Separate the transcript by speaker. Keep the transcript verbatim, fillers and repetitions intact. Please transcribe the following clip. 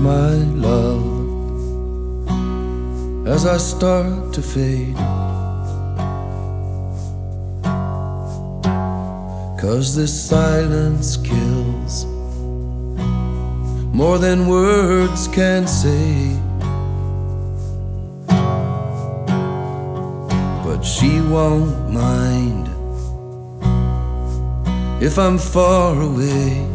Speaker 1: my love as I start to fade. 'Cause this silence kills more than words can say. But she won't mind if I'm far away.